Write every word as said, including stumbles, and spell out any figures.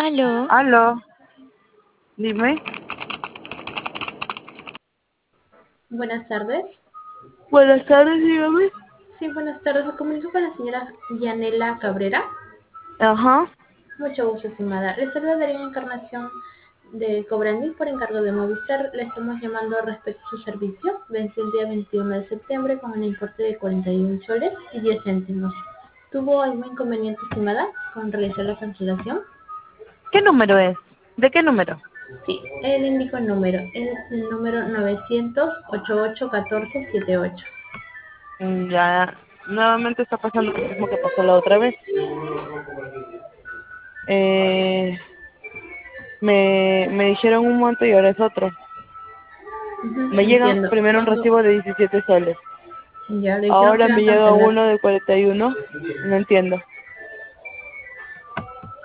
Aló. Aló, dime. Buenas tardes. Buenas tardes, dígame. Sí, buenas tardes. Me comunico con la señora Yanela Cabrera. Ajá. Mucho gusto, estimada. Les saluda Darío Encarnación de Cobrandí por encargo de Movistar. Le estamos llamando respecto a su servicio. Venció el día veintiuno de septiembre con un importe de cuarenta y un soles y diez céntimos. ¿Tuvo algún inconveniente, estimada, con realizar la cancelación? ¿Qué número es? ¿De qué número? Sí, le indico el número. Es el número novecientos ochenta y ocho catorce setenta y ocho. Mm, Ya, nuevamente está pasando lo mismo que pasó la otra vez. Eh, me, me dijeron un monto y ahora es otro. Ujú, Me llega entiendo. primero un Cuando recibo de diecisiete soles. ya le dijeron que Ahora iban me a llega cancelar. uno de cuarenta y uno. No entiendo.